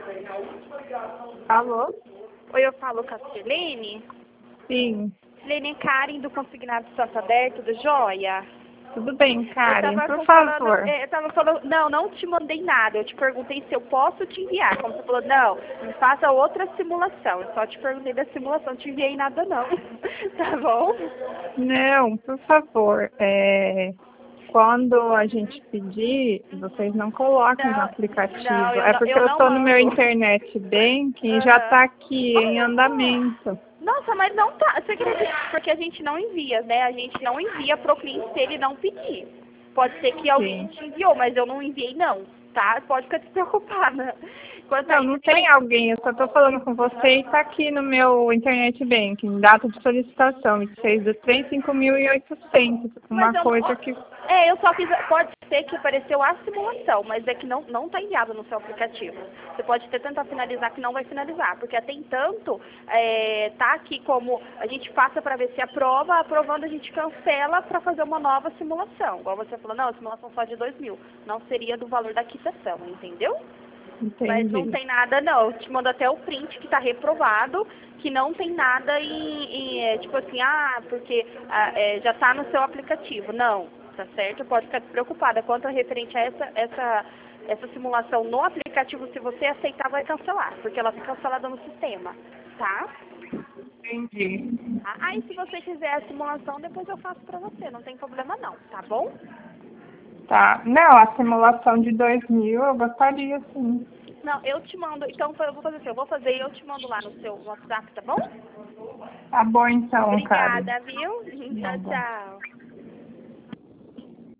Alô? Oi, eu falo com a Silene. Sim. Silene Karen, do Consignado Santander, tudo jóia? Tudo bem, Karen, por Falando, favor. eu tava falando, não te mandei nada, eu te perguntei se eu posso te enviar. Como você falou, não, me faça outra simulação. Eu só te perguntei da simulação, não te enviei nada não. Tá bom? Não, por favor. Quando a gente pedir, vocês não coloquem no Não, aplicativo. eu É não, porque eu eu não estou no meu mando. internet banking e já Aham. está aqui em andamento. Nossa, mas não tá. Você acredita? Porque a gente não envia, né? A gente não envia pro cliente se ele não pedir. Pode ser que alguém Sim. te enviou, mas eu não enviei não, tá? Pode ficar despreocupada. Quanto a Não, isso, não tem alguém, eu só estou falando com você e está aqui no meu internet banking, data de solicitação, 26 do 3, 5.800, mas uma coisa que... eu só fiz, pode ser que apareceu a simulação, mas é que não tá enviado no seu aplicativo. Você pode até tentar finalizar que não vai finalizar, porque até entanto, tá aqui como a gente passa para ver se aprova, aprovando a gente cancela para fazer uma nova simulação. Igual você falou, não, a simulação só de 2.000, não seria do valor da quitação, entendeu? Mas não Entendi. tem nada não, eu te mando até o print que tá reprovado, que não tem nada tipo assim, porque já tá no seu aplicativo. Não, tá certo? Pode ficar despreocupada. Quanto a referente a essa simulação no aplicativo, se você aceitar, vai cancelar, porque ela fica cancelada no sistema, tá? Entendi. Aí se você quiser a simulação, depois eu faço pra você, não tem problema não, tá bom? Tá. Não, a simulação de 2.000 eu gostaria sim. Não, eu te mando, então eu vou fazer assim, eu vou fazer e eu te mando lá no seu WhatsApp, tá bom? Tá bom então, Karen. Obrigada, viu? Tchau, Nada. tchau.